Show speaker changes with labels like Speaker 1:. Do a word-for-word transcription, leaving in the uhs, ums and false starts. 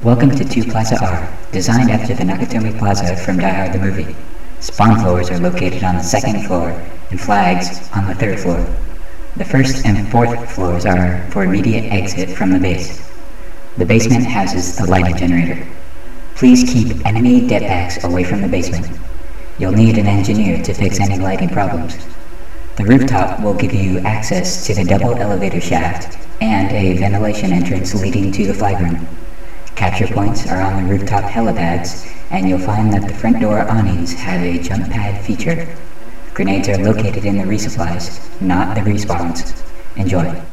Speaker 1: Welcome to two Plaza R, designed after the Nakatomi Plaza from Die Hard the movie. Spawn floors are located on the second floor, and flags on the third floor. The first and fourth floors are for immediate exit from the base. The basement houses the lighting generator. Please keep enemy jetpacks away from the basement. You'll need an engineer to fix any lighting problems. The rooftop will give you access to the double elevator shaft and a ventilation entrance leading to the flag room. Capture points are on the rooftop helipads, and you'll find that the front door awnings have a jump pad feature. Grenades are located in the resupplies, not the respawns. Enjoy.